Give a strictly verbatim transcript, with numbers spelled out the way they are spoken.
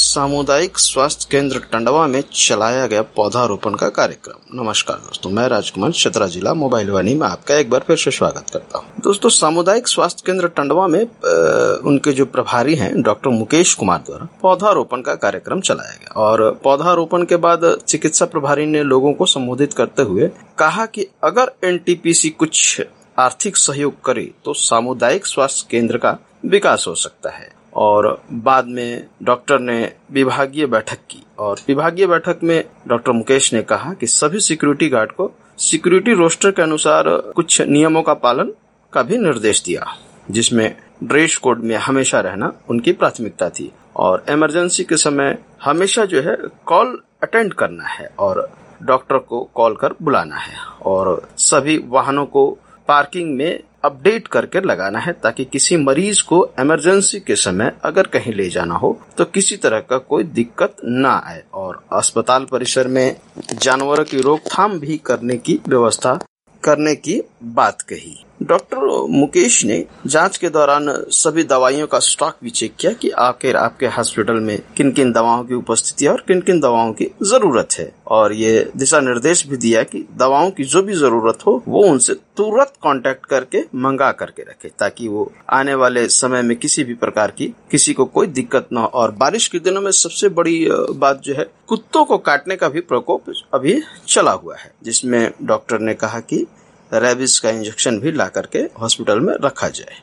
सामुदायिक स्वास्थ्य केंद्र टंडवा में चलाया गया पौधारोपण का कार्यक्रम। नमस्कार दोस्तों, मैं राजकुमार चतरा जिला मोबाइल वानी में आपका एक बार फिर से स्वागत करता हूं। दोस्तों, सामुदायिक स्वास्थ्य केंद्र टंडवा में आ, उनके जो प्रभारी हैं डॉक्टर मुकेश कुमार द्वारा पौधारोपण का कार्यक्रम चलाया गया और पौधारोपण के बाद चिकित्सा प्रभारी ने लोगों को संबोधित करते हुए कहा कि अगर एनटीपीसी कुछ आर्थिक सहयोग करे तो सामुदायिक स्वास्थ्य केंद्र का विकास हो सकता है। और बाद में डॉक्टर ने विभागीय बैठक की और विभागीय बैठक में डॉक्टर मुकेश ने कहा कि सभी सिक्योरिटी गार्ड को सिक्योरिटी रोस्टर के अनुसार कुछ नियमों का पालन का भी निर्देश दिया, जिसमें ड्रेस कोड में हमेशा रहना उनकी प्राथमिकता थी और इमरजेंसी के समय हमेशा जो है कॉल अटेंड करना है और डॉक्टर को कॉल कर बुलाना है और सभी वाहनों को पार्किंग में अपडेट करके लगाना है ताकि किसी मरीज को इमरजेंसी के समय अगर कहीं ले जाना हो तो किसी तरह का कोई दिक्कत ना आए। और अस्पताल परिसर में जानवरों की रोकथाम भी करने की व्यवस्था करने की बात कही। डॉक्टर मुकेश ने जांच के दौरान सभी दवाइयों का स्टॉक भी चेक किया कि आखिर आपके हॉस्पिटल में किन किन दवाओं की उपस्थिति है और किन किन दवाओं की जरूरत है और ये दिशा निर्देश भी दिया कि दवाओं की जो भी जरूरत हो वो उनसे तुरंत कांटेक्ट करके मंगा करके रखे ताकि वो आने वाले समय में किसी भी प्रकार की किसी को कोई दिक्कत न हो। और बारिश के दिनों में सबसे बड़ी बात जो है कुत्तों को काटने का भी प्रकोप अभी चला हुआ है, जिसमें डॉक्टर ने कहा कि रेबीज का इंजेक्शन भी ला करके हॉस्पिटल में रखा जाए।